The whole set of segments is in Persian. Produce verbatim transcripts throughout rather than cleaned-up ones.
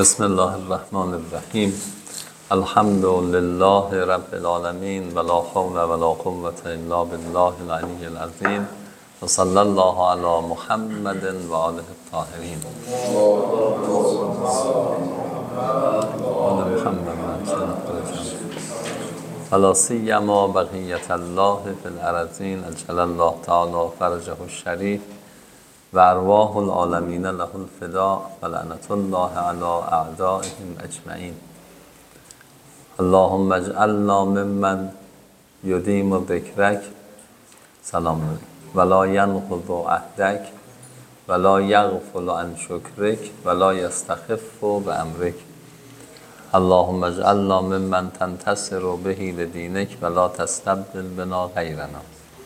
بسم الله الرحمن الرحیم. الحمد لله رب العالمین ولا حول ولا قوة الا بالله العلی العظیم و صلی الله علی محمد و آله الطاهرین. فلا سیما بقیة الله فی الارضین اجل الله تعالی فرجه الشریف و ارواح العالمین له الفداء و لعنت الله علی اعدائهم اجمعین. اللهم اجعلنا ممن یدیم ذکرک سلام علیک ولا ینقض عهدک ولا یغفل عن شکرک ولا یستخف بامرک. اللهم اجعلنا ممن تنتصر به لدینک ولا تستبدل بنا غیرنا.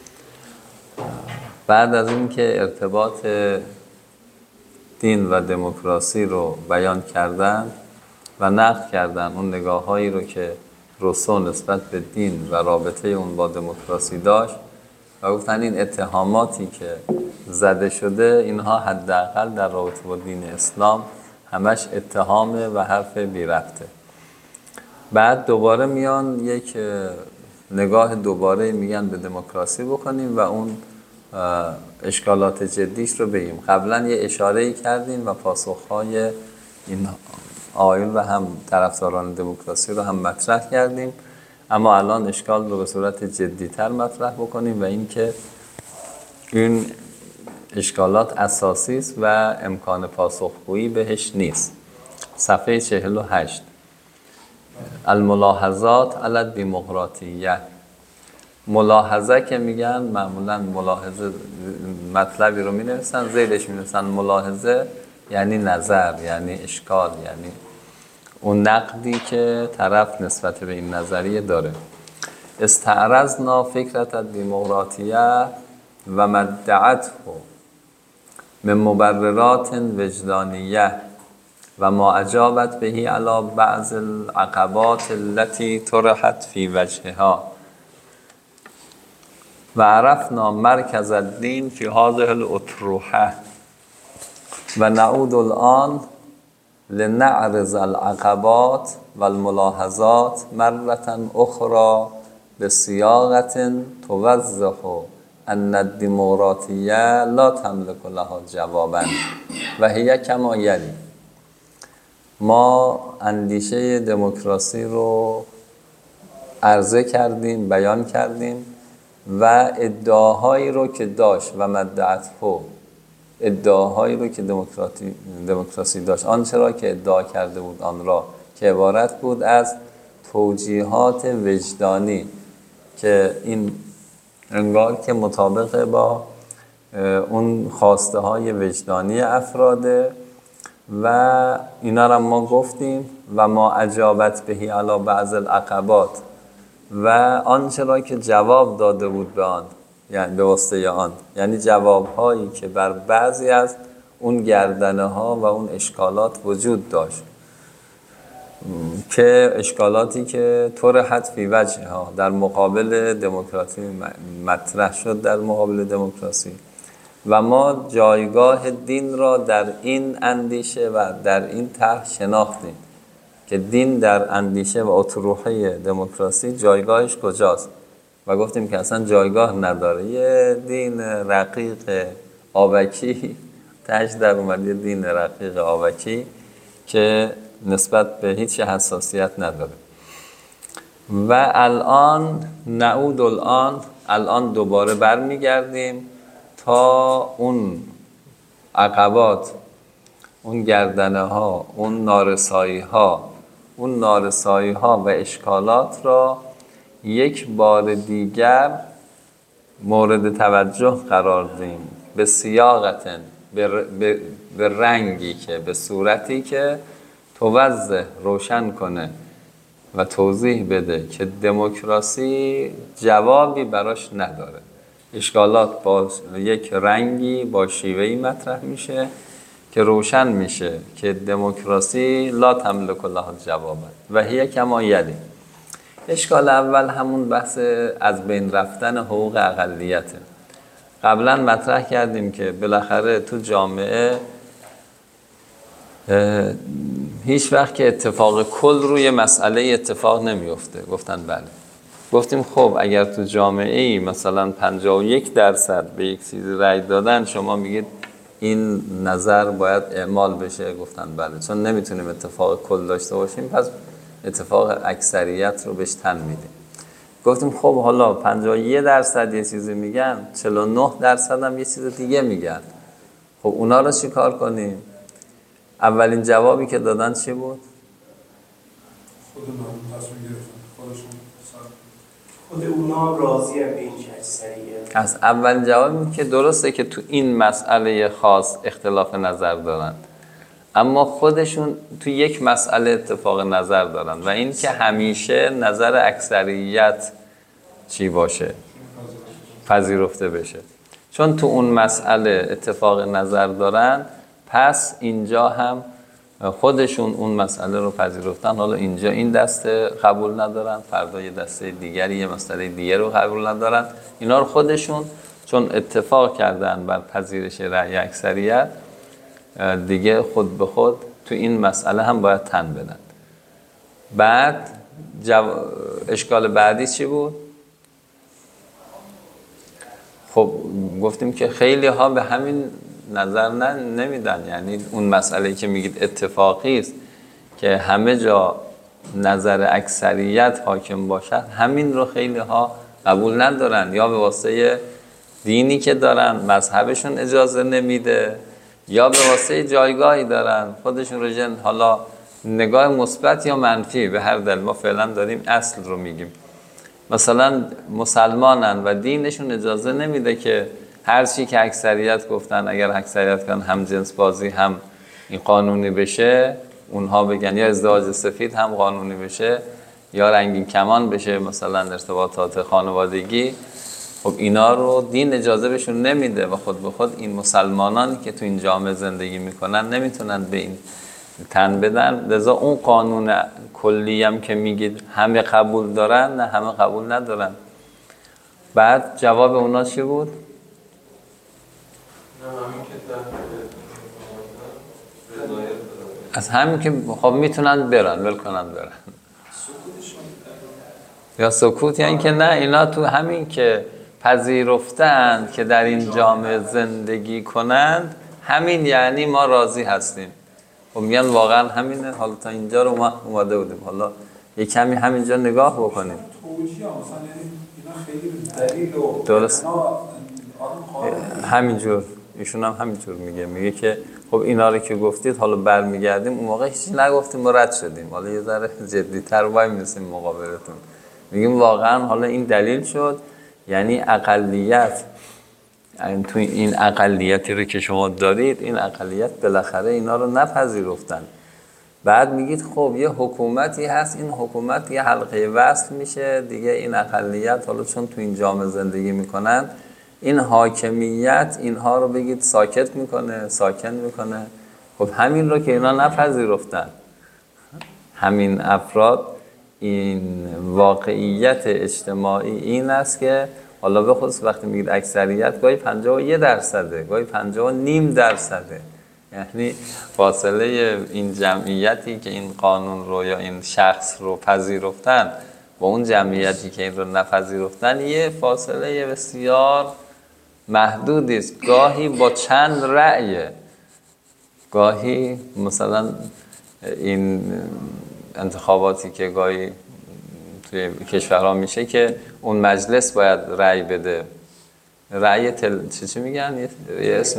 بعد از اینکه ارتباط دین و دموکراسی رو بیان کردن و نقد کردن اون نگاه هایی رو که روسو نسبت به دین و رابطه اون با دموکراسی داشت و گفتن این اتهاماتی که زده شده اینها حداقل در رابطه با دین اسلام همش اتهامه و حرف بی ربطه. بعد دوباره میان یک نگاه دوباره میگن به دموکراسی بکنیم و اون اشکالات جدیش رو بگیم. قبلا یه اشاره‌ای کردیم و پاسخهای این آیون و هم طرفداران دموکراسی رو هم مطرح کردیم، اما الان اشکال رو به صورت جدی‌تر مطرح بکنیم و این که این اشکالات اساسی است و امکان پاسخگویی بهش نیست. صفحه چهل و هشت الملاحظات علی الدموکراتیه. ملاحظه که میگن معمولا ملاحظه مطلبی رو مینویسن، زیرش مینویسن ملاحظه یعنی نظر، یعنی اشکال، یعنی اون نقدی که طرف نسبت به این نظریه داره. استعرضنا فکرت الدموکراتیه و مدعته من مبررات وجدانیه و ما اجابت بهی علی بعض العقبات التي طرحت فی وجهها و عرفنا مرکز الدین فی هذه الاطروحه و نعود الان لنعرض العقبات و الملاحظات مرة اخرى بصیاغة توضح ان الدموکراتیه لا تملک لها جوابا و هی کما یلی. ما اندیشه دموکراسی رو عرضه کردیم، بیان کردیم و ادعاهایی رو که داشت و مدعته، ادعاهایی رو که دموکراسی دموکراسی داشت، آنچه را که ادعا کرده بود آن را، که عبارت بود از توجیهات وجدانی که این انگار که مطابق با اون خواسته های وجدانی افراده و اینا را ما گفتیم و ما اجابت بهی علی بعض العقبات و آنچه را که جواب داده بود به آن، یعنی به واسطه آن، یعنی جوابهایی که بر بعضی از اون گردنه ها و اون اشکالات وجود داشت که اشکالاتی که طرحت فی وجهها در مقابل دموکراسی مطرح شد در مقابل دموکراسی و ما جایگاه دین را در این اندیشه و در این طرح شناختیم که دین در اندیشه و اطروحه دموکراسی جایگاهش کجاست و گفتیم که اصلا جایگاه نداره. یه دین رقیق آبکی تاش در اومد، یه دین رقیق آبکی که نسبت به هیچ حساسیت نداره. و الان نعود الان الان دوباره برمیگردیم تا اون عقبات، اون گردنه ها، اون نارسایی ها، اون نارسایی ها و اشکالات را یک بار دیگر مورد توجه قرار دیم به سیاقتن، به, به،, به رنگی که، به صورتی که توضح، روشن کنه و توضیح بده که دموکراسی جوابی براش نداره. اشکالات با یک رنگی، با شیوهی مطرح میشه که روشن میشه که دموکراسی لا تملک لها جوابا و هی کما یلی. اشکال اول همون بحث از بین رفتن حقوق اقلیته. قبلا مطرح کردیم که بالاخره تو جامعه هیچ وقت که اتفاق کل روی مسئله اتفاق نمیفته. گفتن بله. گفتیم خب اگر تو جامعه ای مثلا پنجاه و یک درصد به یک چیزی رأی دادن، شما میگید این نظر باید اعمال بشه؟ گفتن بله، چون نمیتونیم اتفاق کل داشته باشیم، پس اتفاق اکثریت رو بهش تن میدیم. گفتیم خب حالا پنجاه و یک درصد یه چیزی میگن، چهل و نه درصد هم یه چیز دیگه میگن، خب اونا رو چی کار کنیم؟ اولین جوابی که دادن چی بود؟ خودمون تصمیم گرفتن، خودشون خود اونا راضی به این اکثریت. از اول جواب بود که درسته که تو این مسئله خاص اختلاف نظر دارن، اما خودشون تو یک مسئله اتفاق نظر دارن و این که همیشه نظر اکثریت چی باشه؟ پذیرفته بشه. چون تو اون مسئله اتفاق نظر دارن، پس اینجا هم خودشون اون مسئله رو پذیرفتن. حالا اینجا این دسته قبول ندارن، فردا یه دسته دیگری یه مسئله دیگر رو قبول ندارن. اینا رو خودشون چون اتفاق کردن بر پذیرش رأی اکثریت، دیگه خود به خود تو این مسئله هم باید تن بدن. بعد جو... اشکال بعدی چی بود؟ خب گفتیم که خیلی ها به همین نظر نمیدن، یعنی اون مسئله که میگید اتفاقی است که همه جا نظر اکثریت حاکم باشد، همین رو خیلی ها قبول ندارن، یا به واسطه دینی که دارن مذهبشون اجازه نمیده، یا به واسطه جایگاهی دارن خودشون رو جن، حالا نگاه مثبت یا منفی به هر دل، ما فعلا داریم اصل رو میگیم. مثلا مسلمانن و دینشون اجازه نمیده که هر چی که اکثریت گفتن، اگر اکثریت کن هم جنس بازی هم این قانونی بشه، اونها بگن یا ازدواج سفید هم قانونی بشه یا رنگین کمان بشه، مثلا ارتباطات خانوادگی، خب اینا رو دین اجازه بهشون نمیده و خود به خود این مسلمانانی که تو این جامعه زندگی میکنن نمیتونن به این تن بدن. لذا اون قانون کلی هم که میگید همه قبول دارن، نه همه قبول ندارن. بعد جواب اونا چی بود؟ از همین که خب میتونن برن، ول کنن برن. یا سکوت، یعنی که نه، اینا تو همین که پذیرفتند که در این جامعه زندگی کنند، همین یعنی ما راضی هستیم. خب میگن واقعا همینه. حالا تا اینجا رو ما اومده بودیم، حالا یک کمی همینجا نگاه بکنیم. توجیه ها مثلا یعنی اینا خیلی دلیل و درست همینجور ایشون هم همینجور میگه، میگه که خب اینا رو که گفتید حالا برمیگردیم، اون موقع هیچی نگفتیم و رد شدیم، حالا یه ذره جدی‌تر وای میسیم مقابلتون، میگیم واقعا حالا این دلیل شد، یعنی اقلیت، یعنی تو این اقلیتی رو که شما دارید، این اقلیت بالاخره اینا رو نپذیرفتن. بعد میگید خب یه حکومتی هست، این حکومت یه حلقه وصل میشه دیگه، این اقلیت حالا چون تو این جامعه زندگی میکنن، این حاکمیت اینها رو بگید ساکت میکنه، ساکن میکنه. خب همین رو که اینا نپذیرفتن، همین افراد، این واقعیت اجتماعی این است که حالا به خصوص وقتی میگید اکثریت، گاهی پنجاه و یک درصده، گاهی پنجاه و نیم درصده، یعنی فاصله این جمعیتی که این قانون رو یا این شخص رو پذیرفتن با اون جمعیتی که این رو نپذیرفتن، یه فاصله بسیار محدودی است. گاهی با چند رأی، گاهی مثلا این انتخاباتی که گاهی توی کشورها میشه که اون مجلس باید رأی بده، رأی تل... چی چی میگن؟ یه اسم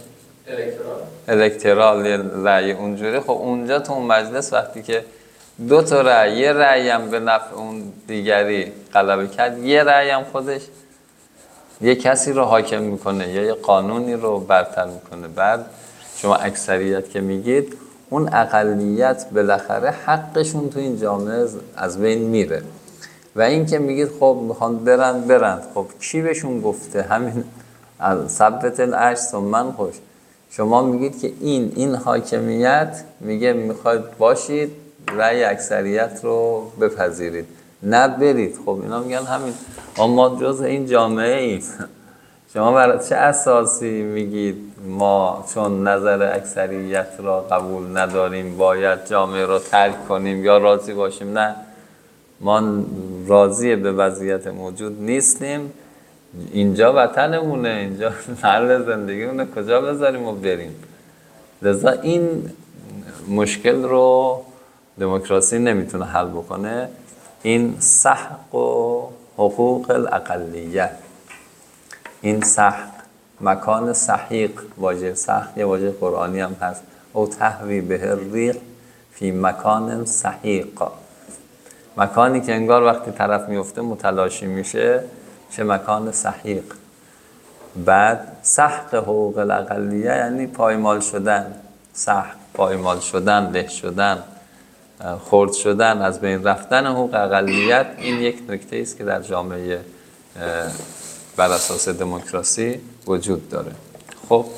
الکترال، رأی اونجوری. خب اونجا تو اون مجلس وقتی که دو تا رأی، یه رأی هم به نفع اون دیگری غلبه کرد، یه رأی هم خودش یه کسی رو حاکم میکنه یا یه قانونی رو برتر میکنه. بعد شما اکثریت که میگید، اون اقلیت بالاخره حقشون تو این جامعه از بین میره. و این که میگید خب میخوان برن برن، خب کی بهشون گفته؟ همین ثبت العش ثم خوش. شما میگید که این این حاکمیت میگه میخواید باشید، رأی اکثریت رو بپذیرید، نه برید. خب اینا میگن همین، اما جز این جامعه ایم، شما بر چه اساسی میگید ما چون نظر اکثریت را قبول نداریم باید جامعه را ترک کنیم یا راضی باشیم؟ نه، ما راضی به وضعیت موجود نیستیم. اینجا وطنمونه، اینجا محل زندگیمونه، کجا بذاریم و بریم؟ لذا این مشکل رو دموکراسی نمیتونه حل بکنه. این سحق و حقوق الاقلیت، این سحق، مکان سحیق، واژه سحق یه واژه قرآنی هم هست، او تهوی به الریح فی مکان سحیق، مکانی که انگار وقتی طرف میفته متلاشی میشه، چه مکان سحیق. بعد سحق حقوق الاقلیه یعنی پایمال شدن، سحق پایمال شدن، له شدن، خرد شدن، از بین رفتن حقوق اقلیت. این یک نکته است که در جامعه بر اساس دموکراسی وجود داره. خب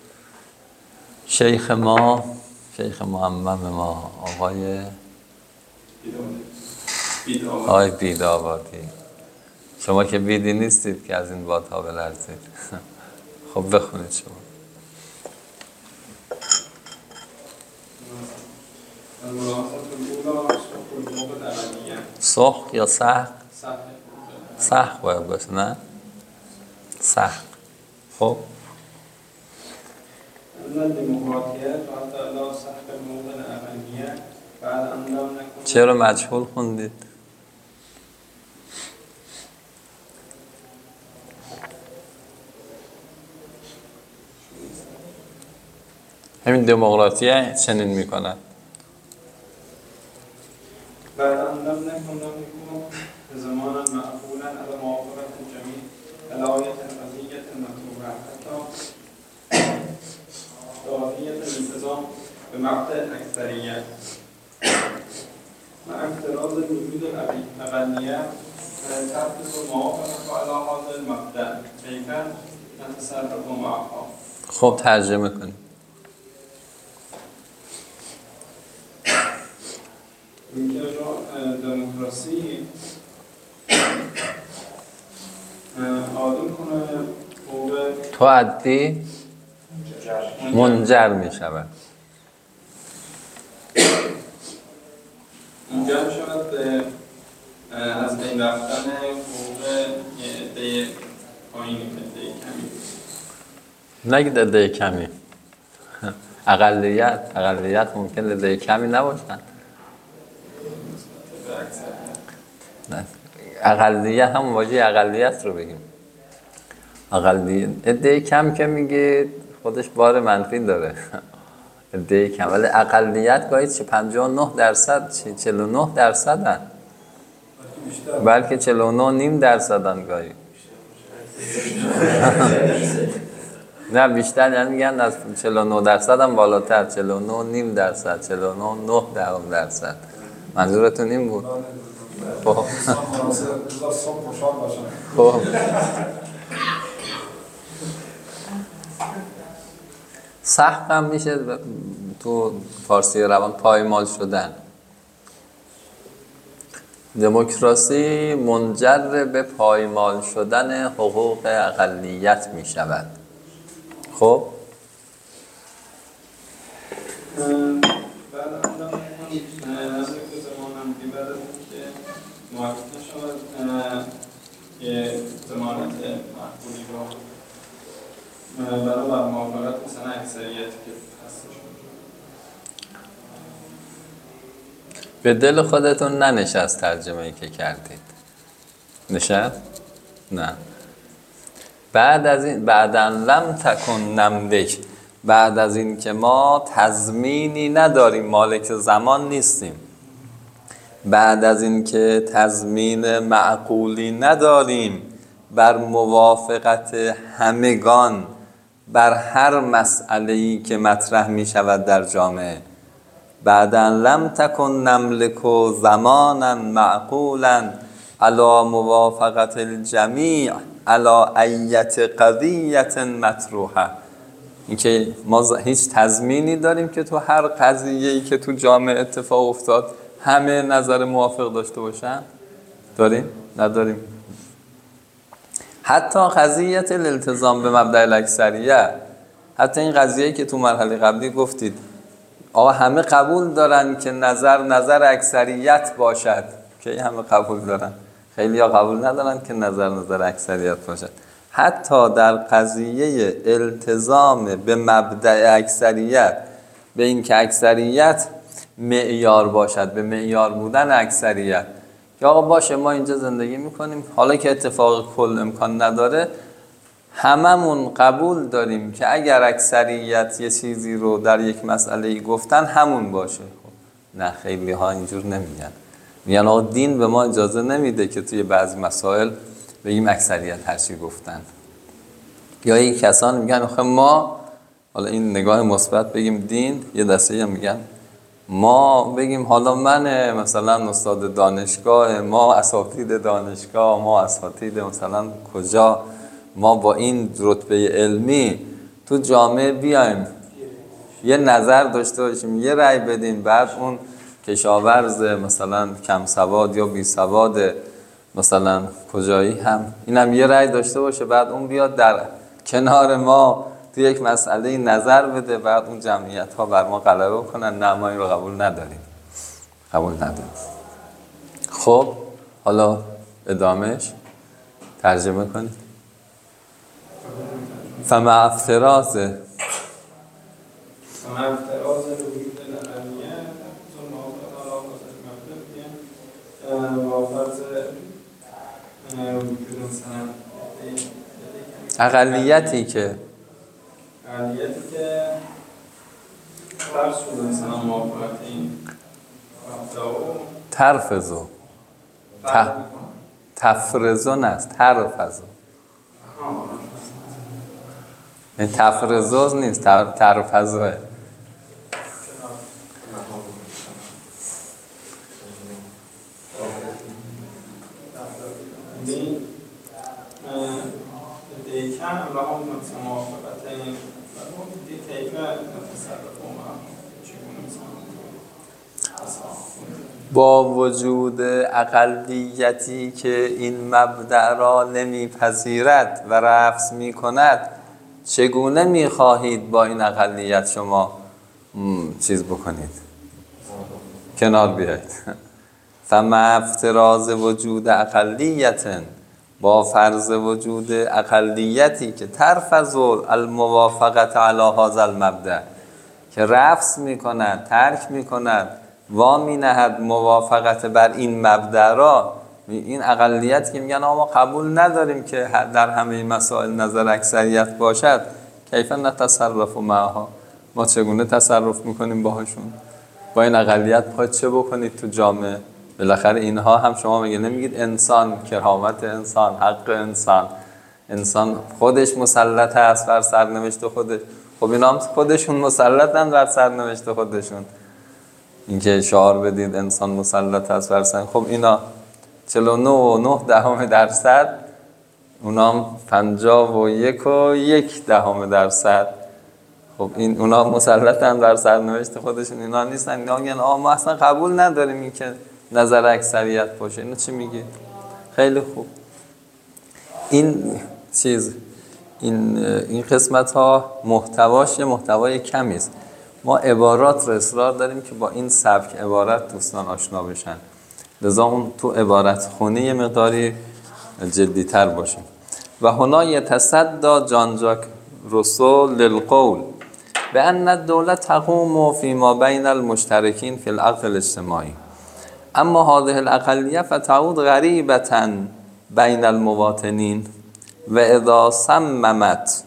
شیخ ما، شیخ معمم ما، آقای آقای بیدآبادی، شما که بیدی نیستید که از این بادها بلرزید. خب بخونید شما. سحق یا سحق؟ سحق باید باشه، نه؟ سحق. خب چرا مجهول خوندید؟ همین دموکراسی چنین میکنن. بعد أن لم نكن نملك زمانا معقولا على موافقة الجميع الآية القضية المطلوبة حتى ضرورية الالتزام بمقطع الأكثرية مع افتراض وجود الأقلية تحدث الموافقة على هذا المبدأ كيف نتصرف معها. خب ترجمه کنید. اینکه دموکراسی آدم کنه حقوق تعدی منجر می شود. منجر می شود به از بین رفتن حقوق عده پایینی، عده کمی. نگید عده کمی. اقلیت، اقلیت ممکن عده کمی نباشن. اقلیت هم واژه اقلیت رو بگیم. اقلیت عده کم که میگه خودش بار منفی داره. عده کم، ولی اقلیت گاهی چه پنجاه و نه درصد، چهل و نه درصدن، بلکه چهل و نه نیم درصدن گاهی. نه بیشتر، یعنی میگن از چهل و نه درصد هم بالاتر، چهل و نه نیم درصد، چهل و نه نه دهم درصد. منظورتون این بود؟ خب خب سحق هم میشه تو فارسی روان پایمال شدن. دموکراسی منجر به پایمال شدن حقوق اقلیت می شود. خب موفق نشود که ضمانت معقولی رو برابر موافقت مثلا اکثریت که هستشون به دل خودتون ننشست ترجمه‌ای که کردید؟ نشست؟ نه. بعد از این بعداً لم تکن نملک، بعد از این که ما تضمینی نداریم، مالک زمان نیستیم، بعد از این که تضمین معقولی نداریم بر موافقت همگان بر هر مسئله‌ای که مطرح می شود در جامعه، بعداً لم تکن نملک زمانا معقولا علی موافقت الجمیع علی ایت قضیت مطروحه. اینکه ما هیچ تضمینی داریم که تو هر قضیه‌ای که تو جامعه اتفاق افتاد همه نظر موافق داشته باشن؟ داریم؟ نداریم. حتی قضیت الالتزام به مبدأ الاکثریه، حتی این قضیه که تو مرحله قبلی گفتید آقا همه قبول دارن که نظر نظر اکثریت باشد، که همه قبول دارن، خیلی ها قبول ندارن که نظر نظر اکثریت باشد. حتی در قضیه التزام به مبدأ اکثریت، به این که اکثریت معیار باشد، به معیار بودن اکثریت، که آقا باشه ما اینجا زندگی میکنیم، حالا که اتفاق کل امکان نداره، هممون قبول داریم که اگر اکثریت یه چیزی رو در یک مسئله گفتن همون باشه. خب نه، خیلی ها اینجور نمیگن، میگن آقا دین به ما اجازه نمیده که توی بعضی مسائل بگیم اکثریت هر چی گفتن. یا این کسان میگن آخه ما، حالا این نگاه مثبت بگیم دین، یه دسته میگن ما بگیم حالا من مثلا استاد دانشگاه، ما اساتید دانشگاه، ما اساتید مثلا کجا، ما با این رتبه علمی تو جامعه بیایم یه نظر داشته باشیم، یه رأی بدیم، بعد اون کشاورز مثلا کم سواد یا بی سواد مثلا کجایی هم اینم یه رأی داشته باشه، بعد اون بیاد در کنار ما تو یک مسئله نظر بده، بعد اون جمعیت ها بر ما غلبه کنن، نه ما این رو قبول نداریم، قبول نداریم. خب حالا ادامهش ترجمه کنید. فمع افتراض فمع افتراض الوجود الأقلیه ثم أفرض على أساس مبدأ وفرض وجود مثلا اقلیتی که اقلیتی که فرض شده مثلا موافقت این مبدأ ترفضو ت... تفرضو نست ترفضو، این تفرضو نیست، ترفضوه. با وجود اقلیتی که این مبدأ را نمیپذیرد و رفض میکند، چگونه میخواهید با این اقلیت شما چیز بکنید؟ کنار بیایید. فمع افتراض وجود اقلیت، با فرض وجود اقلیتی که ترفض الموافقت علی هذا المبدأ، که رفض میکند، ترک میکند، وامی نهد موافقت بر این مبدأ را، این اقلیت که میگن ما قبول نداریم که در همه مسائل نظر اکثریت باشد، کیف نتصرف معها، ما چگونه تصرف میکنیم باهاشون؟ با این اقلیت باید چه بکنید تو جامعه؟ بالاخره اینها هم شما میگه نمیگید انسان، کرامت انسان، حق انسان، انسان خودش مسلط است بر سرنوشت خودش. خب اینا هم خودشون مسلطن بر سرنوشت خودشون. اینکه شعار بدید انسان مسلط است بر سرنوشت، خب اینا چهل و نه و نه دهم درصد، اونا پنجاه و یک و یک دهم درصد، خب این اونا مسلطن بر سرنوشت خودشون، اینا نیستن. اینا میگن آ ما اصلا قبول نداریم این که نظر اکثریت باشه. اینو چی میگی؟ خیلی خوب. این چیز این این قسمت ها محتواش محتوای کمی است. ما عبارات رو اصرار داریم که با این سبک عبارت دوستان آشنا بشن، لذا اون تو عبارت خونی یه مقداری جدی‌تر باشیم. و هنا یتصدی جان ژاک روسو للقول بأن الدولة تقوم فيما بين المشتركين في العقد الاجتماعي، اما هذه الأقلية فتعود غريبة بين المواطنين و اذا صممت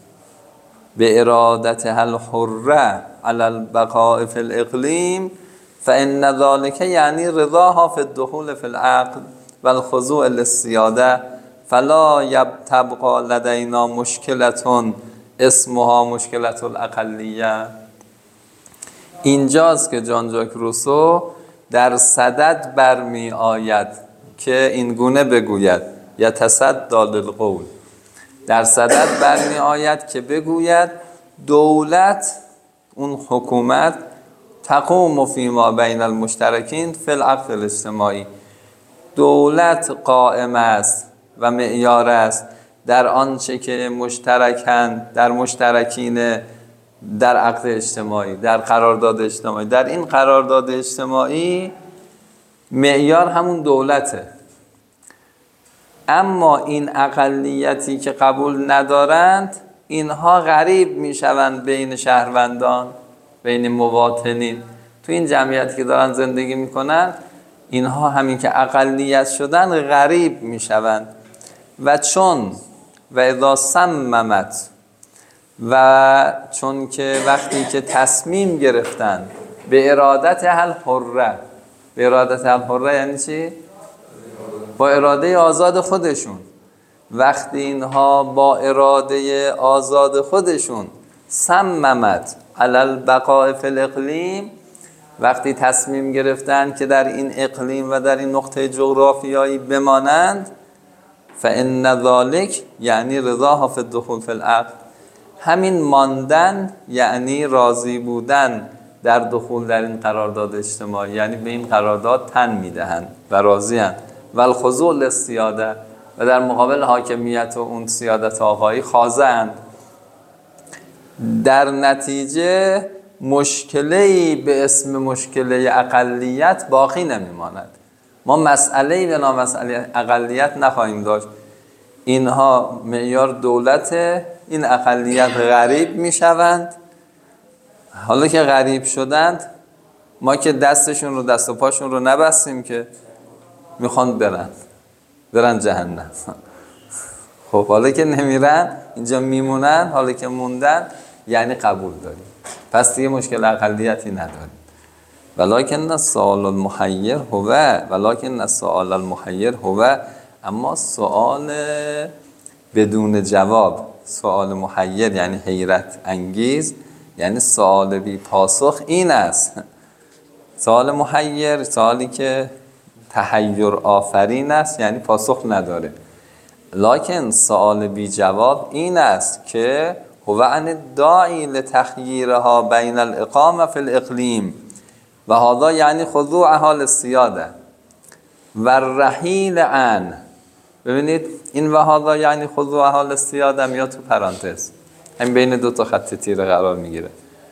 بإرادتها الحرة على البقاء في الإقليم فإن ذلك يعني رضاها في الدخول في العقد والخضوع للسيادة فلا تبقى لدينا مشكلة اسمها مشکلة الاقلیه. اینجاست که جان ژاک روسو در صدد برمی آید که این گونه بگوید، یتصدی للقول، در صدد برمی آید که بگوید دولت، اون حکومت، تقوم فیما بین المشترکین فی العقد الاجتماعی، دولت قائم است و معیار است در آنچه که مشترکند، در مشترکین در عقد اجتماعی، در قرارداد اجتماعی. در این قرارداد اجتماعی معیار همون دولته، اما این اقلیتی که قبول ندارند اینها غریب میشوند بین شهروندان، بین مواطنین. تو این جمعیتی که دارن زندگی میکنن اینها همین که اقلیت شدن غریب میشوند. و چون و اذا صممت، و چون که وقتی که تصمیم گرفتن به ارادت الحره، به ارادت الحره یعنی چی؟ با اراده آزاد خودشون. وقتی اینها با اراده آزاد خودشون صممت علی البقاء فی الاقلیم، وقتی تصمیم گرفتن که در این اقلیم و در این نقطه جغرافیایی بمانند، فإن ذلک یعنی رضاها فی الدخول فی العقد، همین ماندن یعنی راضی بودن در دخول در این قرارداد اجتماعی، یعنی به این قرارداد تن میدهند و راضی‌اند. و الخضوع للسیاده، و در مقابل حاکمیت و اون سیادت آقایی خاضع‌اند. در نتیجه مشکلی به اسم مشکل اقلیت باقی نمیماند. ما مسئله‌ای به نام مسئله اقلیت نخواهیم داشت. اینها معیار دولته، این اقلیت غریب میشوند. حالا که غریب شدند، ما که دستشون رو دست و پاشون رو نبستیم که میخوان برن برن جهنم. خب حالا که نمیرن اینجا میمونن، حالا که موندن یعنی قبول داریم، پس دیگه مشکل اقلیتی نداریم. ولکن السؤال المحیر هو، ولکن السؤال المحیر هو، اما سؤال بدون جواب، سؤال محیر یعنی حیرت انگیز، یعنی سؤال بی پاسخ این است. سؤال محیر سؤالی که تحیر آفرین است، یعنی پاسخ نداره. لکن سؤال بی جواب این است که هو عن الداعی لتخییرها بین الاقامه فی الاقلیم و هذا یعنی خضوع حال السیاده و الرحیل عن. ببینید این و هذا یعنی خضوع حال السیاده میاد تو پرانتز، همین بین دو تا خط تیره قرار میگیره.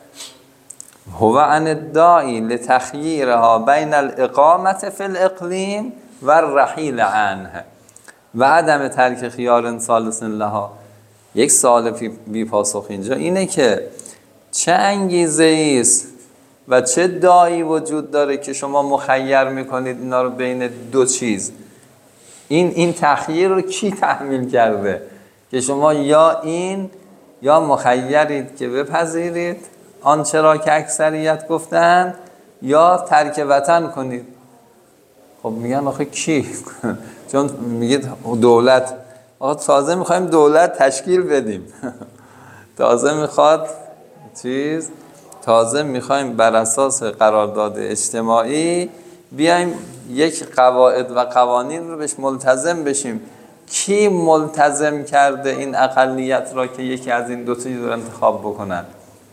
هو عن الداعی لتخییرها بین الاقامه فی الاقلیم و الرحیل عنه و عدم ترک خیار ثالث لها. یک سوال بی پاسخ اینجا اینه که چه انگیزه است و چه داعی وجود داره که شما مخیر میکنید اینا رو بین دو چیز. این این تخییر رو کی تحمیل کرده که شما یا این یا مخیرید که بپذیرید آنچه را که اکثریت گفتند، یا ترک وطن کنید. خب میگن آخه کی؟ چون میگید دولت، آخه تازه میخوایم دولت تشکیل بدیم. تازه میخواد چیز تازه میخوایم بر اساس قرارداد اجتماعی بیایم یک قواعد و قوانین رو بهش ملتزم بشیم. کی ملتزم کرده این اقلیت را که یکی از این دو تا رو انتخاب بکنن؟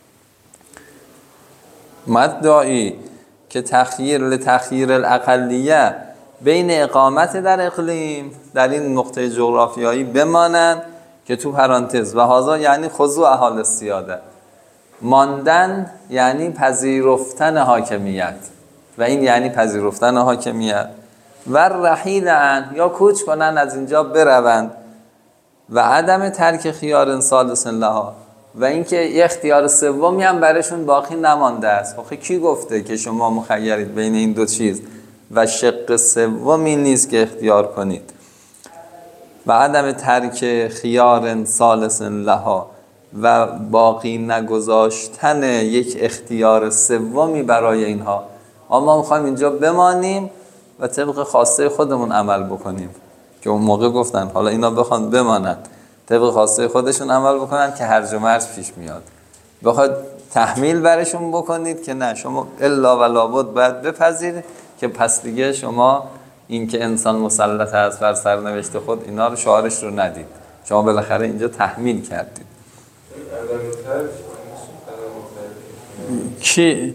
مدعی که تخییر لتخییر الاقلیه بین اقامت در اقلیم، در این نقطه جغرافیایی بمانند که تو پرانتز و هذا یعنی خضوع حال السیاده، ماندن یعنی پذیرفتن حاکمیت و این یعنی پذیرفتن حاکمیت، و رحیل عن یا کوچ کنن از اینجا بروند، و عدم ترک خیار ثالث لها و اینکه یه اختیار سومی هم براشون باقی نمانده است. آخه کی گفته که شما مخیرید بین این دو چیز و شق سومی نیست که اختیار کنید؟ و عدم ترک خیار ثالث لها و باقی نگذاشتن یک اختیار سومی برای اینها. اما ما میخوایم اینجا بمانیم و طبق خواسته خودمون عمل بکنیم که اون موقع گفتن حالا اینا بخوان بمانند طبق خواسته خودشون عمل بکنن که هرج و مرج پیش میاد. بخواد تحمیل برشون بکنید که نه، شما الا و لابد باید بپذیرید که پس دیگه شما این که انسان مسلط است بر سرنوشت خود، اینا رو شعارش رو ندید، شما بالاخره اینجا تحمیل کردید. کی؟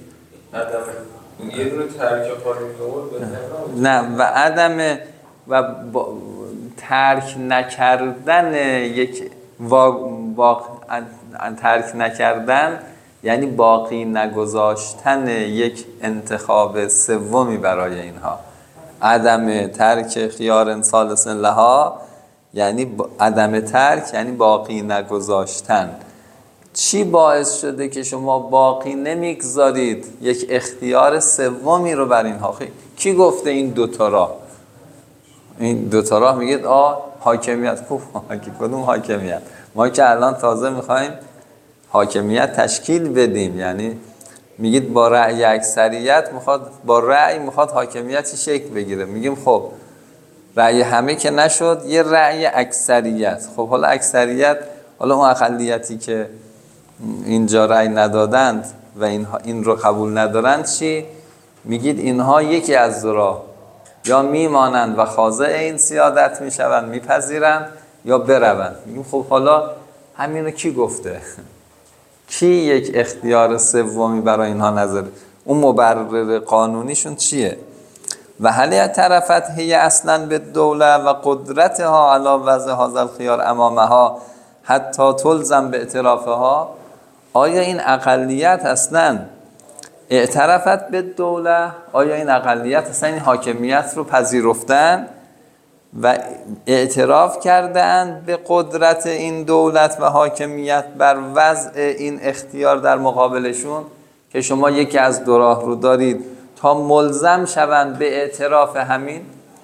یه دونه ترک قانون نه و عدم و ترک نکردن یک وا... وا... ترک نکردن یعنی باقی نگذاشتن یک انتخاب سومی برای اینها. عدم ترک خیار ثالث لها یعنی با... عدم ترک یعنی باقی نگذاشتن. چی باعث شده که شما باقی نمیگذارید یک اختیار سومی رو بر اینها؟ کی گفته این دوتا راه؟ این دوتا راه میگید آه حاکمیت. خوب کدوم حاکمیت؟ ما که الان تازه میخوایم حاکمیت تشکیل بدیم، یعنی میگید با رأی اکثریت میخواد، با رأی میخواد حاکمیتی شکل بگیره. میگیم خب رأی همه که نشد، یه رأی اکثریت. خب حالا اکثریت، حالا اون اقلیتی که اینجا رأی ندادند و اینها این رو قبول ندارند چی؟ میگید اینها یکی از دو راه، یا میمانند و خاضع این سیادت میشوند، میپذیرند، یا بروند. میگیم خب حالا همین رو کی گفته؟ کی یک اختیار سومی برای اینها نظر؟ اون مبرر قانونیشون چیه؟ و هل طرفت هی اصلا به دوله و قدرتها علی وضع هذا الخيار امامها حتی تلزم به اعترافها. آیا این اقلیت اصلا اعترافت به دوله؟ آیا این اقلیت اصلا این حاکمیت رو پذیرفتن و اعتراف کردن به قدرت این دولت و حاکمیت بر وضع این اختیار در مقابلشون که شما یکی از دو راه رو دارید تا ملزم شوند به اعتراف همین؟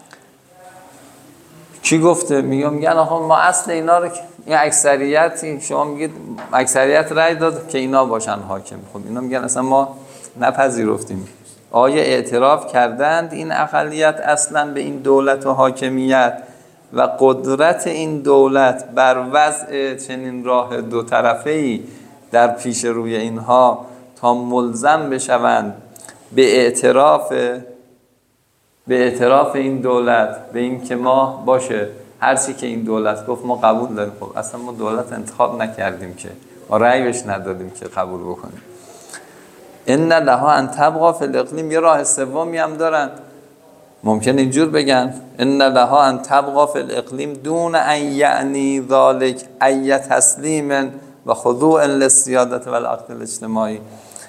چی گفته؟ میگم میگن آقا ما اصل اینا رو، این اکثریتی شما میگید اکثریت رأی داد که اینا باشن حاکم. خب اینا میگن اصلا ما نپذیرفتیم. آیا اعتراف کردند این اقلیت اصلا به این دولت و حاکمیت و قدرت این دولت بر وضع چنین راه دو طرفه‌ای در پیش روی اینها تا ملزم بشوند به اعتراف به اعتراف این دولت، به این که ما باشه هر چی که این دولت گفت ما قبول داریم؟ خب اصلا ما دولت انتخاب نکردیم که، ما رأی بهش ندادیم که قبول بکنیم. ان لها ان تبقى فی الاقلیم. یه راه سومی هم دارن، ممکن اینجور بگن ان لها ان تبقى فی الاقلیم دون ان یعنی ذلک ای تسلیم و خضوع للسیادت و العقد الاجتماعی.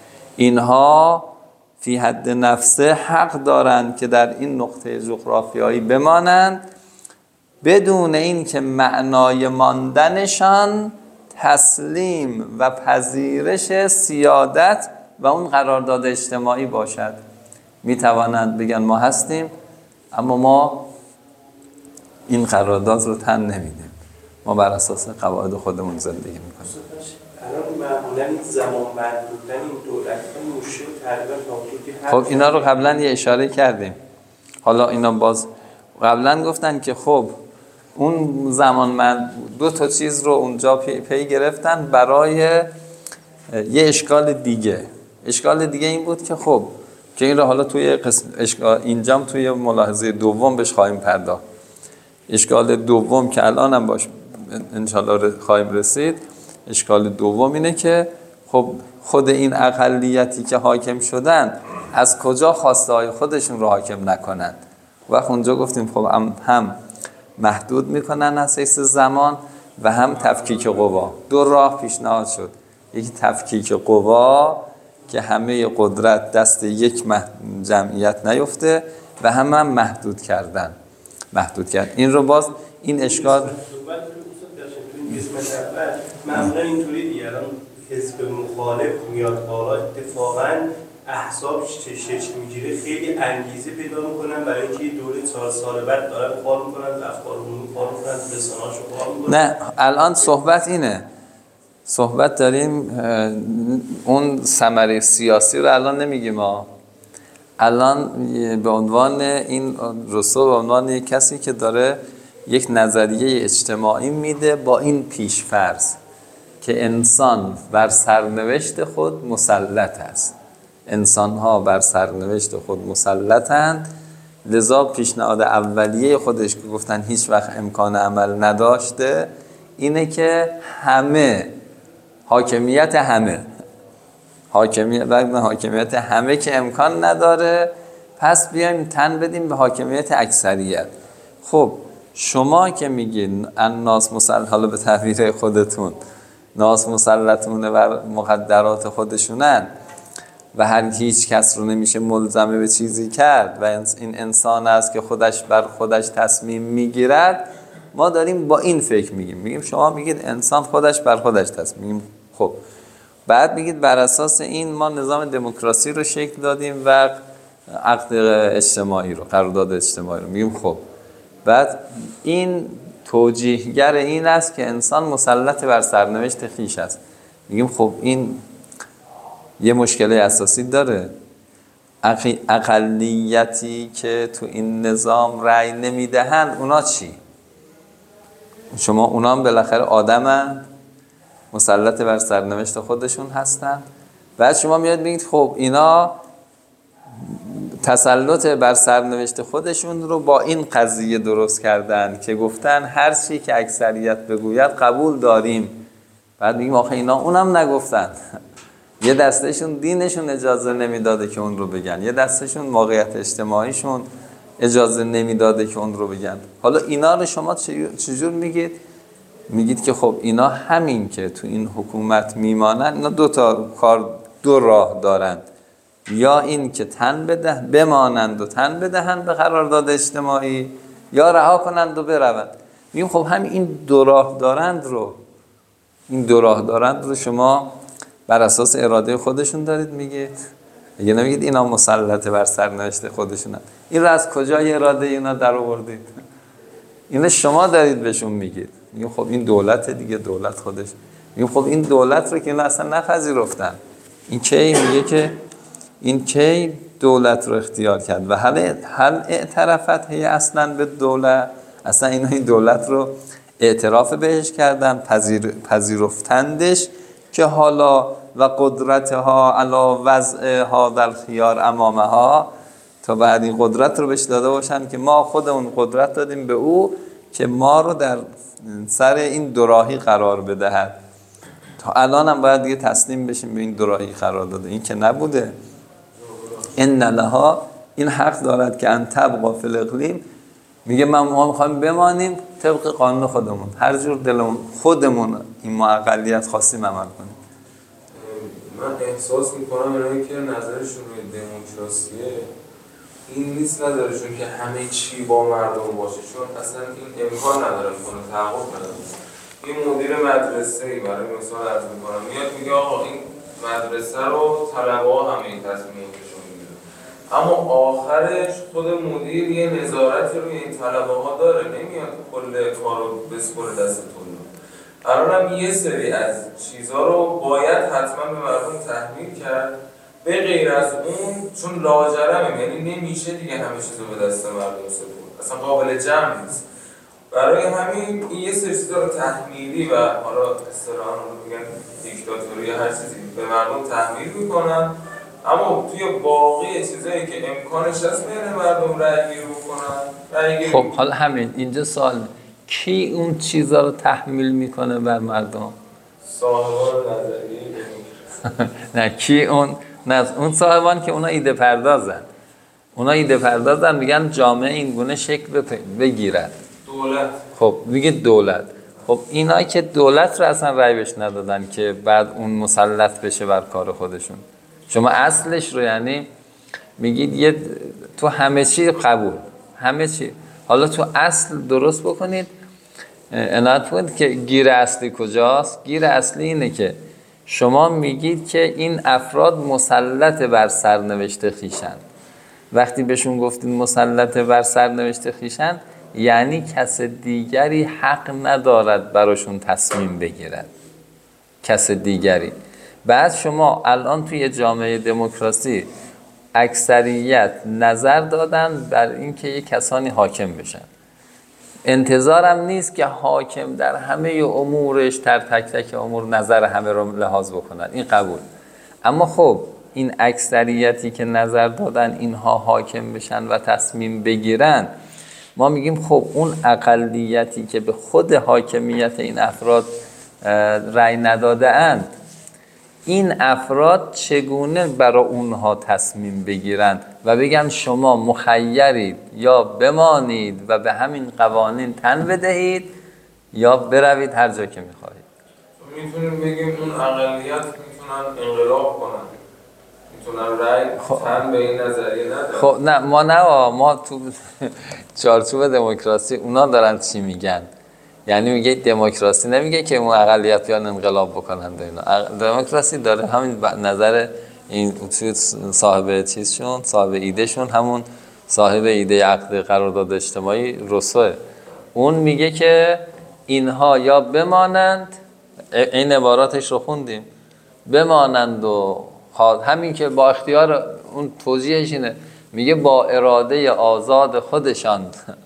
اینها فی حد نفسه حق دارند که در این نقطه جغرافیایی بمانند بدون این که معنای ماندنشان تسلیم و پذیرش سیادت و اون قرارداد اجتماعی باشد. می توانند بگن ما هستیم اما ما این قرارداد رو تن نمیدیم، ما بر اساس قواعد خودمون زندگی میکنیم. الان معمولا این زمان بند بودن این دولت‌ها مشکل تقریبا تا حدودی. خب اینا رو قبلا یه اشاره کردیم. حالا اینا باز قبلا گفتن که خب اون زمان من دو تا چیز رو اونجا پی, پی گرفتن برای یه اشکال دیگه. اشکال دیگه این بود که خب که این رو حالا توی قسم اشکال اینجام توی ملاحظه دوم بهش خواهیم پرداخت. اشکال دوم که الان هم باش انشالله خواهیم رسید، اشکال دوم اینه که خب خود این اقلیتی که حاکم شدن از کجا خواسته های خودشون رو حاکم نکنند؟ وقت اونجا گفتیم خب هم, هم محدود میکنن از حیث زمان و هم تفکیک قوا. دو راه پیشنهاد شد، یکی تفکیک قوا که همه قدرت دست یک جمعیت نیفته و هم هم محدود کردن محدود کرد. این رو باز این اشکال معمولا اینطوری دیگه الان حزب مخالف میاد بالا، اتفاقا احزاب شکل میگیره، خیلی انگیزه پیدا میکنن برای اینکه دوره چهار سال بعد دارن کار میکنن، افکار عمومی کار میکنن، رسانه‌هاشو کار میکنن. نه الان صحبت اینه، صحبت داریم اون ثمره سیاسی رو الان نمیگیم ما. الان به عنوان این رسو به عنوان یک کسی که داره یک نظریه اجتماعی میده با این پیش‌فرض که انسان بر سرنوشت خود مسلط است. انسان‌ها بر سرنوشت خود مسلطند، لذا پیشنهاد اولیه خودش که گفتن هیچ وقت امکان عمل نداشته اینه که همه حاکمیت همه حاکمیت و حاکمیت همه که امکان نداره، پس بیایم تن بدیم به حاکمیت اکثریت. خب شما که میگید الناس مسلط، حالا به تعبیر خودتون ناس مسلطونه بر مقدرات خودشونن و هر هیچ کس رو نمیشه ملزمه به چیزی کرد و این انسان است که خودش بر خودش تصمیم میگیرد، ما داریم با این فکر میگیم. میگیم شما میگید انسان خودش بر خودش تصمیم میگیم. خب بعد میگید بر اساس این ما نظام دموکراسی رو شکل دادیم و عقد اجتماعی رو، قرارداد اجتماعی رو. میگیم خب بعد این توجیهگر این است که انسان مسلط بر سرنوشت خویش است. میگیم خب این یه مشکل اساسی داره. اقلیتی که تو این نظام رأی نمیدهند اونا چی؟ شما اونا هم بالاخره آدمن، مسلط بر سرنوشت خودشون هستن. بعد شما میاد میگید خب اینا تسلط بر سرنوشت خودشون رو با این قضیه درست کردن که گفتن هر چی که اکثریت بگوید قبول داریم. بعد میگیم آخه اینا اونم نگفتن. یه دستشون دینشون اجازه نمیداده که اون رو بگن، یه دستشون موقعیت اجتماعیشون اجازه نمیداده که اون رو بگن. حالا اینا رو شما چجور میگید؟ میگید که خب اینا همین که تو این حکومت میمانن، اینا دو تا کار، دو راه دارند. یا این که تن بده بمانند و تن بدهند به قرارداد اجتماعی، یا رها کنند و بروند. میگیم خب همین این دو راه دارند رو این دو راه دارند رو شما بر اساس اراده خودشون دارید میگید. اگه نمیگید اینا مسلط بر سرنوشت خودشونن، این رو از کجای اراده اینا در آوردید؟ اینو شما دارید بهشون میگید. میگیم خب این دولت دیگه، دولت خودش. میگیم خب این دولت رو که اینا اصلا نپذیرفتن. این کی میگه که این کی دولت رو اختیار کرد و هل هل اعترافت هی اصلا به دولت، اصلا اینا این دولت رو اعتراف بهش کردن، پذیر پذیرفتندش که حالا و قدرتها علی وضع ها در خیار امامها، تا بعد این قدرت رو بهش داده باشن که ما خودمون قدرت دادیم به او که ما رو در سر این دوراهی قرار بدهد. تا الان هم باید دیگه تسلیم بشیم به این دوراهی قرار داده. این که نبوده. ان لها، این حق دارد که ان تبقا فی الاقلیم، میگه من ما میخوایم بمانیم طبق قانون خودمون، هر جور دلمون خودمون این ما اقلیت خواستیم عمل کنیم. من احساس میکنم اینایی که نظرشون روی دموکراسیه این نیست، نظرشون که همه چی با مردم باشه، چون اصلا این امکان نداره، کنه تحقق نداره. این مدیر مدرسه ای برای مثال عرض میکنم میاد میگه آقا این مدرسه رو طلبه‌ها همه این تصمیماتشون میگیرن، اما آخرش خود مدیر یه نظارتی روی این طلبه‌ها داره، نمیاد کل کارو بسپره دست طلاب. الانم یه سری از چیزها رو باید حتما به مردم تحمیل کرد، به غیر از اون چون لاجرمه، یعنی نمیشه دیگه همه چیز رو به دست مردم سپرد، اصلا قابل جمع نیست. برای همین این یه سری چیزا رو تحمیلی و حالا اصطلاحاً رو بگن دیکتاتوری هر چیزی به مردم تحمیل میکنن، اما توی باقی چیزایی که امکانش هست بین مردم رأی گیری بکنن رأی گیری. خب حالا همین اینجا سوال، کی اون چیزا رو تحمیل میکنه بر مردم؟ صاحبان نظریه نه کی اون؟ نه اون صاحبان که اونا ایده پردازن، اونا ایده پردازن میگن جامعه این گونه شکل بگیرد. دولت. خب میگه دولت. خب اینا که دولت رو اصلا رأی بهش ندادن که بعد اون مسلط بشه بر کار خودشون. شما اصلش رو یعنی میگید یه تو همه چی قبول، همه چی. حالا تو اصل درست بکنید، عنایت کنید که گیر اصلی کجاست؟ گیر اصلی اینه که شما میگید که این افراد مسلط بر سرنوشت خویشند. وقتی بهشون گفتید مسلط بر سرنوشت خویشند، یعنی کس دیگری حق ندارد براشون تصمیم بگیرد، کس دیگری. بعد شما الان توی جامعه دموکراسی اکثریت نظر دادن بر اینکه یک کسانی حاکم بشن. انتظارم نیست که حاکم در همه امورش، در تک تک امور نظر همه رو لحاظ بکنن، این قبول. اما خب این اکثریتی که نظر دادن اینها حاکم بشن و تصمیم بگیرن، ما میگیم خب اون اقلیتی که به خود حاکمیت این افراد رأی نداده اند، این افراد چگونه برای اونها تصمیم بگیرند؟ و بگم شما مخیرید یا بمانید و به همین قوانین تن بدهید یا بروید هر جا که میخواهید. میتونیم بگیم اون اقلیت میتونن انقلاب کنن، میتونن رأی تن به این نظریه ندارن. خب نه ما نه ما تو چارچوب دموکراسی اونا دارن چی میگن، یعنی میگه دموکراسی نمیگه که اون اقلیت بیان انقلاب بکنن. اینا دموکراسی داره همین نظر این صاحب چیزشون، صاحب ایده شون، همون صاحب ایده عقد قرارداد اجتماعی روسوه. اون میگه که اینها یا بمانند، این عباراتش رو خوندیم، بمانند و همین که با اختیار، اون توضیحش اینه، میگه با اراده آزاد خودشان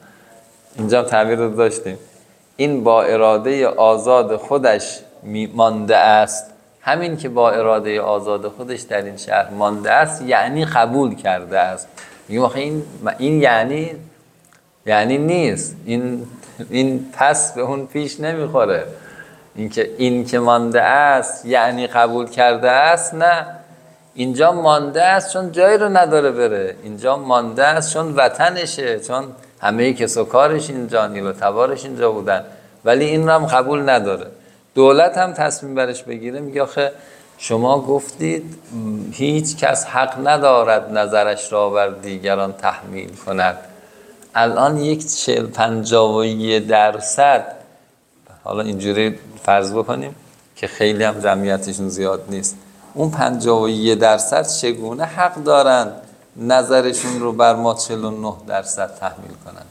اینجا تعبیر رو داشتیم، این با اراده آزاد خودش مانده است. همین که با اراده آزاد خودش در این شهر مانده است یعنی قبول کرده است. میگه آخه این این یعنی یعنی نیست، این این پس به اون پیش نمیخوره. این که این که مانده است یعنی قبول کرده است، نه، اینجا مانده است چون جایی رو نداره بره، اینجا مانده است چون وطنشه، چون همه کس و کارش اینجا، نیل و تبارش اینجا بودن، ولی این رو هم قبول نداره. دولت هم تصمیم برش بگیره، میگه آخه شما گفتید هیچ کس حق ندارد نظرش را بر دیگران تحمیل کند. الان یک چهل پنجاه و یک درصد، حالا اینجوری فرض بکنیم که خیلی هم جمعیتشون زیاد نیست، اون پنجاه و یک درصد چگونه حق دارن نظرشون رو بر ما چهل و نه درصد تحمیل کنن؟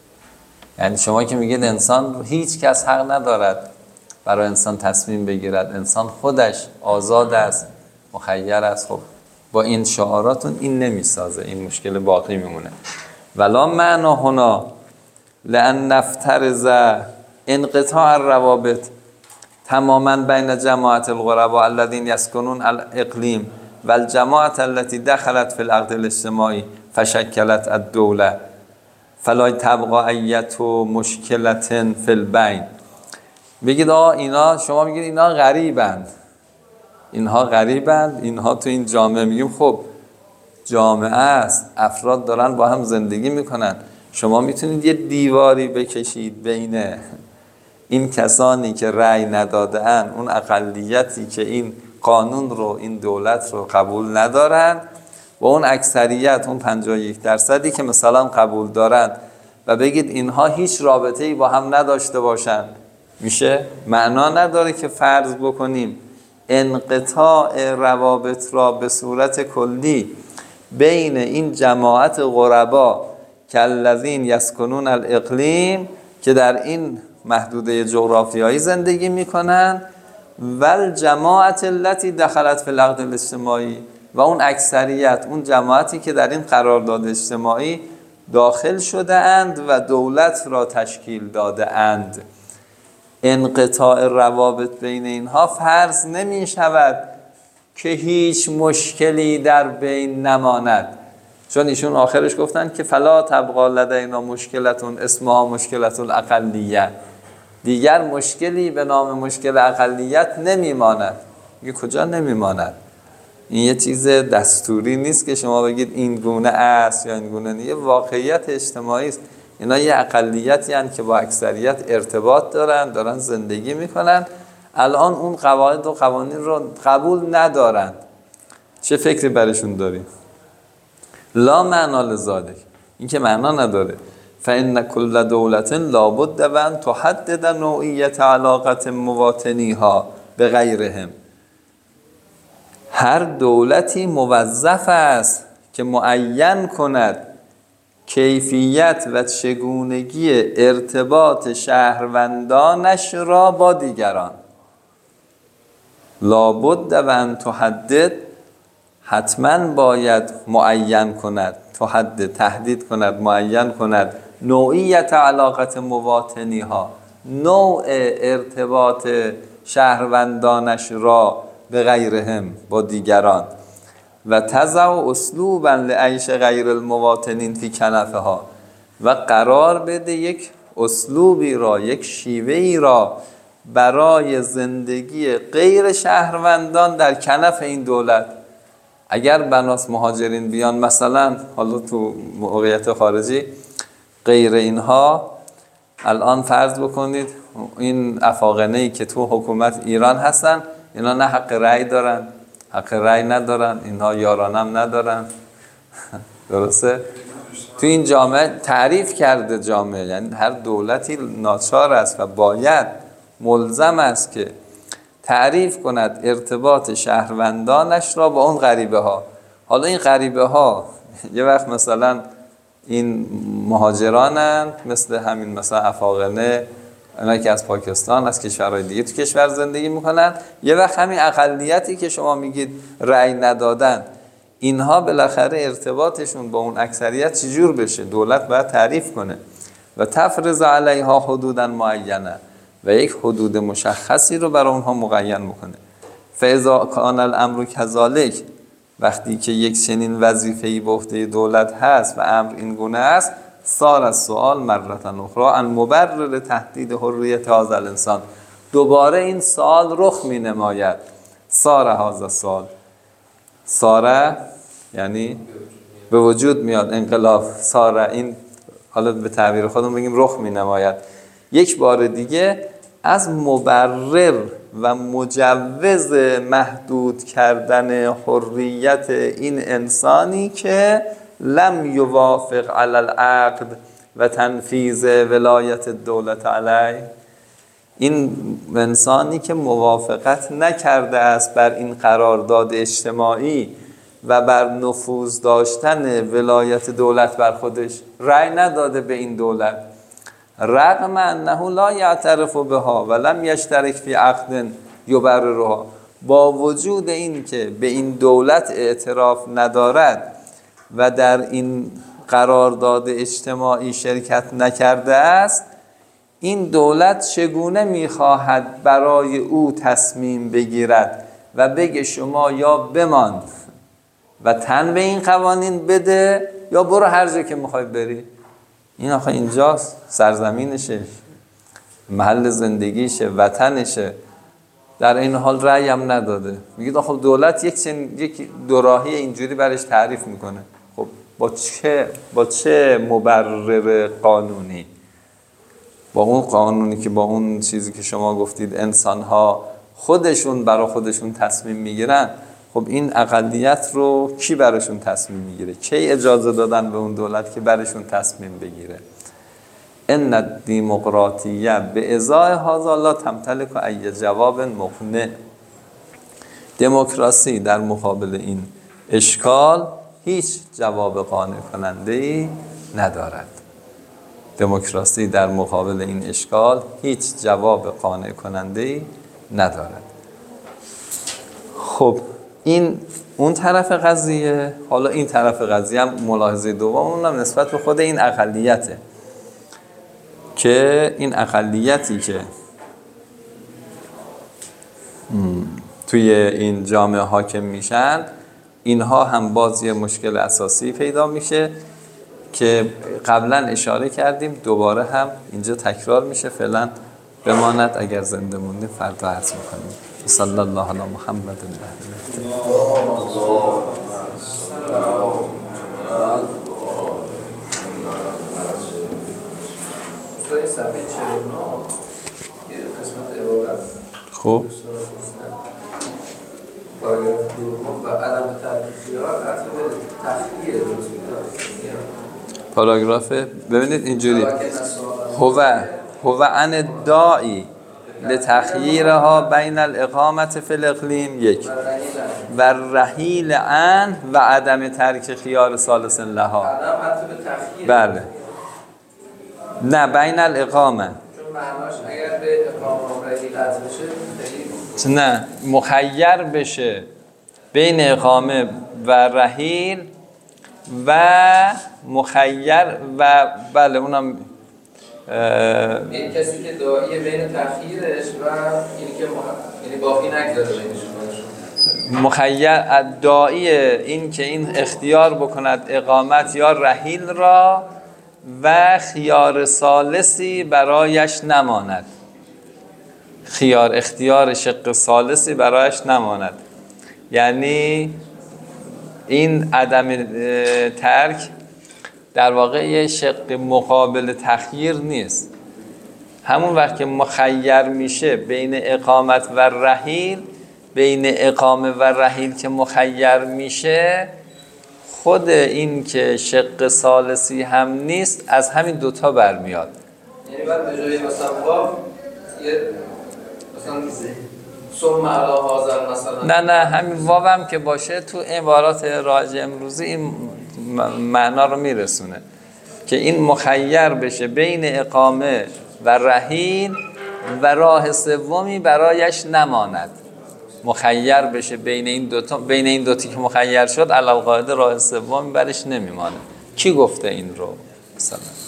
یعنی شما که میگید انسان هیچ کس حق ندارد برای انسان تصمیم بگیرد، انسان خودش آزاد است، مخیر است. خب با این شعاراتون این نمیسازه، این مشکل باقی میمونه. ولا معنا هنا لأن نفترض انقطاع الروابط تماما بین جماعت الغرباء الذين يسكنون الاقلیم و الجماعت التي دخلت في العقد الاجتماعی فشکلت الدوله فلا تبقى ایت مشکلت فی البین. بگید آه اینا، شما میگید اینا غریبند، اینها غریبند، اینها تو این جامعه. میگیم خب جامعه است، افراد دارن با هم زندگی میکنن، شما میتونید یه دیواری بکشید بین این کسانی که رأی نداده اند، اون اقلیتی که این قانون رو، این دولت رو قبول ندارن، و اون اکثریت، اون پنجاه و یک درصدی که مثلا قبول دارن، و بگید اینها هیچ رابطه‌ای با هم نداشته باشن. میشه؟ معنا نداره که فرض بکنیم انقطاع روابط را به صورت کلی بین این جماعت غربا که الذین یسکنون الاقلیم، که در این محدوده جغرافیایی زندگی میکنن، و الجماعت التي دخلت فی العقد الاجتماعی، و اون اکثریت، اون جماعتی که در این قرارداد اجتماعی داخل شده اند و دولت را تشکیل داده اند. انقطاع روابط بین اینها فرض نمی شود که هیچ مشکلی در بین نماند، چون ایشون آخرش گفتن که فلا تبقى لدینا مشکلتون اسمها مشکلت الاقلیه، دیگر مشکلی به نام مشکل اقلیت نمیماند. میگه کجا نمیماند؟ این یه چیز دستوری نیست که شما بگید این گونه است یا این گونه نیست، یه واقعیت اجتماعی است. اینا یه اقلیتی هستند که با اکثریت ارتباط دارن، دارن زندگی میکنن، الان اون قواعد و قوانین رو قبول ندارن. چه فکری برشون داریم؟ لا معنا لذالک، این که معنا نداره. فإن كل دولة لابد وان تحدد نوعیت علاقت مواطنیها به غیرهم. هر دولتی موظف است که معین کند کیفیت و چگونگی ارتباط شهروندانش را با دیگران. لابد و ان تحدد، حتما باید معین کند، تحدد تحدید کند، معین کند نوعیت علاقت مواطنی ها، نوع ارتباط شهروندانش را به غیرهم با دیگران، و تضع اسلوبا لعیش غیر المواطنین فی کنفه ها، و قرار بده یک اسلوبی را، یک شیوهی را برای زندگی غیر شهروندان در کنف این دولت. اگر بناس مهاجرین بیان مثلا حالا تو موقعیت خارجی غیر اینها، الان فرض بکنید این افاقنه‌ای که تو حکومت ایران هستن، اینا نه حق رأی دارن، حق رأی ندارن، اینها یارانم ندارن. درسته؟ تو این جامعه تعریف کرده جامعه، یعنی هر دولتی ناچار است و باید ملزم است که تعریف کند ارتباط شهروندانش را با اون غریبه ها. حالا این غریبه ها یه وقت مثلا این مهاجرانن، مثل همین مثلا افاقنه، اونایی که از پاکستان، از کشورهای دیگه تو کشور زندگی میکنن. یه وقت همین اقلیتی که شما میگید رأی ندادن، اینها بالاخره ارتباطشون با اون اکثریت چجور بشه؟ دولت باید تعریف کنه و تفرض علیها حدودا معینه و یک حدود مشخصی رو برای اونها مقین میکنه. فاذا کان الامر کذالک، وقتی که یک چنین وظیفه‌ای به عهده دولت هست و امر این گونه است، صار السؤال مرة اخرى عن مبرر تهدید حریت هذا الانسان، دوباره این سوال رخ می نماید. صار هذا السؤال، صار یعنی به وجود میاد، انقلاب، صار این حالا به تعبیر خودمون بگیم رخ می نماید یک بار دیگه از مبرر و مجوز محدود کردن حریت این انسانی که لم یوافق علی العقد و تنفیذ ولایت دولت علیه، این انسانی که موافقت نکرده است بر این قرارداد اجتماعی و بر نفوذ داشتن ولایت دولت بر خودش، رأی نداده به این دولت، رغم انه لا یعترف بها و لم یشترک فی عقد یبررها، با وجود این که به این دولت اعتراف ندارد و در این قرارداد اجتماعی شرکت نکرده است، این دولت چگونه میخواهد برای او تصمیم بگیرد و بگه شما یا بمان و تن به این قوانین بده یا برو هر جا که میخوای بری؟ این آخه اینجاست، سرزمینشه، محل زندگیشه، وطنشه، در این حال رأی هم نداده. میگید آخه دولت یک چن... یک دوراهی اینجوری برش تعریف میکنه. خب با چه با چه مبرر قانونی؟ با اون قانونی که با اون چیزی که شما گفتید انسان‌ها خودشون برای خودشون تصمیم میگیرن. خب این اقلیت رو کی براشون تصمیم میگیره؟ کی اجازه دادن به اون دولت که براشون تصمیم بگیره؟ ان الدیمقراطیه به ازای هذا لا تمتلک ای جواب مقنع. دموکراسی در مقابل این اشکال هیچ جواب قانع کننده‌ای ندارد. دموکراسی در مقابل این اشکال هیچ جواب قانع کننده‌ای ندارد. خب این اون طرف قضیه. حالا این طرف قضیه هم ملاحظه دوم هم نسبت به خود این اقلیته که این اقلیتی که توی این جامعه حاکم میشن، اینها هم باز یه مشکل اساسی پیدا میشه که قبلا اشاره کردیم، دوباره هم اینجا تکرار میشه. فعلا بماند، اگر زنده موندیم فردا عرض میکنیم. صلی الله علی محمد. خب پاراگراف ببینید اینجوری هو هو عن الداعی لتخییرها بین الاقامت فی الاقلیم یک و رحیل عن و عدم ترک خیار ثالث لها. بله نه بین الاقامه، چون معناش اگر به اقامه رحیل عطف بشه نه مخیر بشه بین اقامه و رحیل و مخیر و بله اونم این کسی که داعیه بین تأخیرش و اینی که یعنی باقی نگذاره بینشون، مخیر داعی این که این اختیار بکند اقامت یا رحیل را و خیار ثالثی برایش نماند، خیار اختیار شق ثالثی برایش نماند. یعنی این عدم اه، ترک در واقع یه شق مقابل تخییر نیست. همون وقت که مخیر میشه بین اقامت و رحیل، بین اقامه و رحیل که مخیر میشه، خود این که شق ثالثی هم نیست از همین دوتا برمیاد. یعنی بعد به جای مثلا واو یه مثلا ثم علی هذا مثلا نه نه همین واو هم که باشه تو عبارات رایج امروزی این معنا رو میرسونه که این مخیر بشه بین اقامه و رحیل و راه سومی برایش نماند. مخیر بشه بین این دوتا، بین این دوتی که مخیر شد علی القاعده راه سومی برش نمیمانه. کی گفته این رو مثلا؟